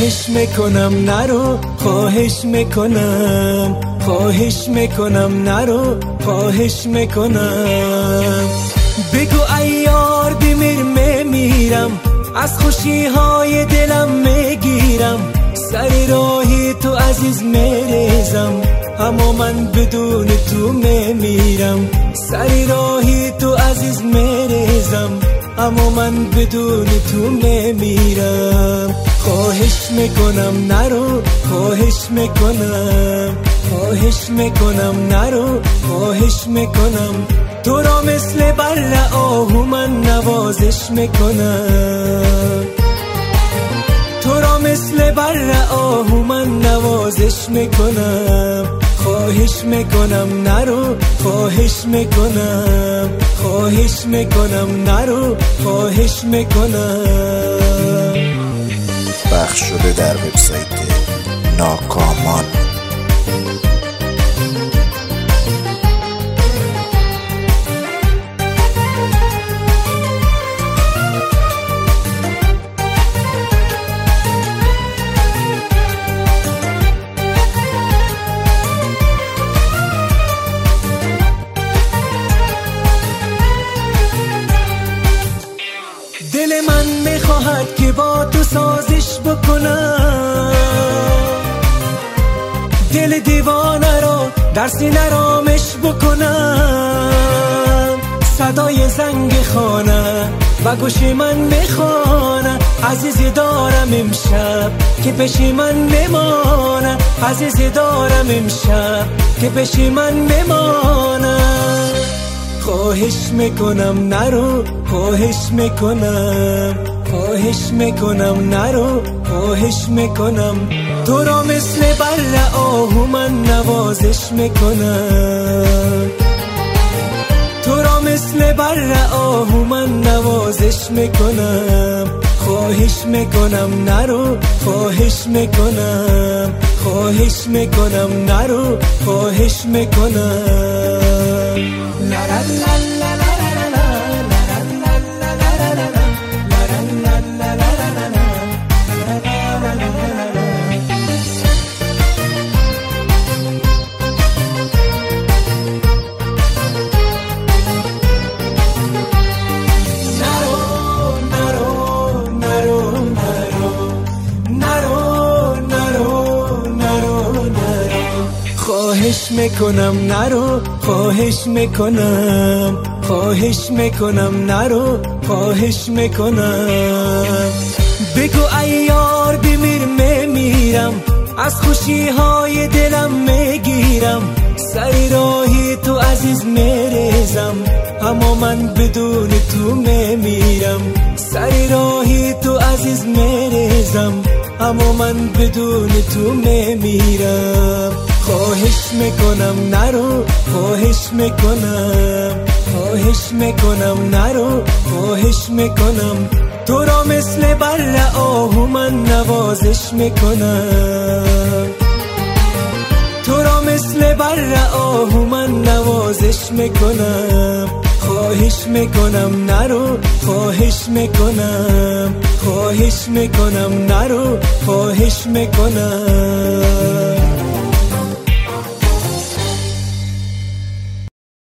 خواهش میکنم نرو، خواهش میکنم، خواهش میکنم نرو، خواهش میکنم. بگو ای یار بمیر میمیرم، از خوشی های دلم میگیرم، سر راهی تو عزیز میریزم، اما من بدون تو میمیرم. سر راهی تو عزیز میریزم، اما من بدون تو میمیرم. خواهش میکنم نرو، خواهش میکنم، خواهش میکنم نرو، خواهش میکنم. تو را مثل بر آهو من نوازش میکنم، تو را مثل بر آهو من نوازش میکنم. خواهش میکنم نرو، خواهش میکنم، خواهش میکنم نرو، خواهش میکنم. پخش شده در وبسایت ناکامان. دل من میخواهد که با تو سازش بکنم، دل دیوانه را در سینه رامش بکنم. صدای زنگ خانه و گوش من میخوانه، عزیزی دارم امشب که پیش من میمانه، عزیزی دارم امشب که پیش من میمانه. خواهش میکنم نرو، خواهش میکنم، خواهش میکنم نرو، خواهش میکنم. تو را مثل بر آهو من نوازش میکنم، تو را مثل بر آهو من نوازش میکنم. خواهش میکنم نرو، خواهش میکنم، خواهش میکنم نرو، خواهش میکنم. خواهش میکنم نرو، خواهش میکنم، خواهش میکنم نرو، خواهش میکنم. بگو ای یار بمیر میمیرم، از خوشی های دلم میگیرم، سر راهی تو عزیز میریزم، اما من بدون تو میمیرم. سر راهی تو عزیز میریزم، اما من بدون تو میمیرم. خواهش میکنم نرو، خواهش میکنم، خواهش میکنم نرو، خواهش میکنم. تو را مثل بر آهو من نوازش میکنم، تو را مثل بر آهو من نوازش میکنم. خواهش میکنم نرو، خواهش میکنم، خواهش میکنم نرو، خواهش میکنم.